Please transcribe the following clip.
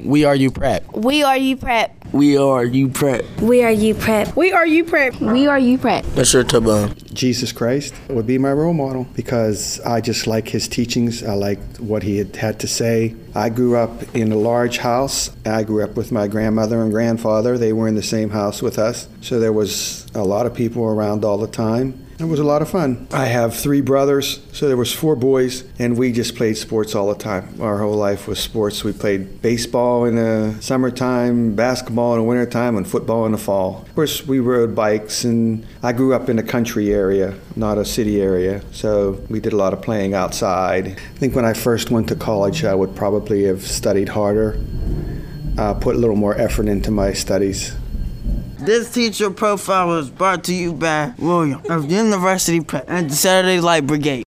We are you prep. We are you prep. We are you prep. We are you prep. We are you prep. We are you prep. Mr. Tabon. Jesus Christ would be my role model because I just like his teachings. I liked what he had to say. I grew up in a large house. I grew up with my grandmother and grandfather. They were in the same house with us. So there was a lot of people around all the time. It was a lot of fun. I have 3 brothers, so there was 4 boys, and we just played sports all the time. Our whole life was sports. We played baseball in the summertime, basketball in the wintertime, and football in the fall. Of course, we rode bikes, and I grew up in a country area, not a city area, so we did a lot of playing outside. I think when I first went to college, I would probably have studied harder, put a little more effort into my studies. This teacher profile was brought to you by William of University Prep and the Saturday Light Brigade.